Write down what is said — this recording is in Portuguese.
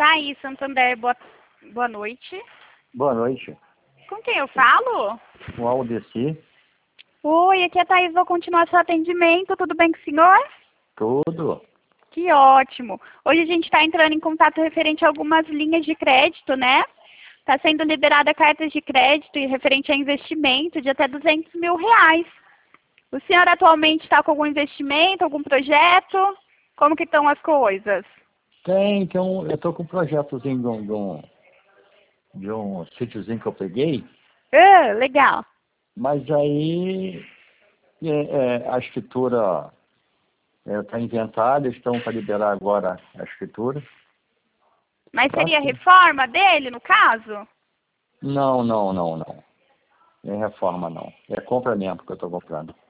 Itaí, Santander, boa noite. Boa noite. Com quem eu falo? O Aldeci. Oi, aqui é a Thaís, vou continuar seu atendimento. Tudo bem com o senhor? Tudo. Que ótimo. Hoje a gente está entrando em contato referente a algumas linhas de crédito, né? Está sendo liberada cartas de crédito e referente a investimento de até R$200 mil. O senhor atualmente está com algum investimento, algum projeto? Como que estão as coisas? Eu tô com um projetozinho de um sítiozinho que eu peguei, Legal. mas aí a escritura está inventada, estão para liberar agora a escritura. Mas seria Assim. reforma dele, no caso? Não. Não é reforma, não. É compra mesmo que eu estou comprando.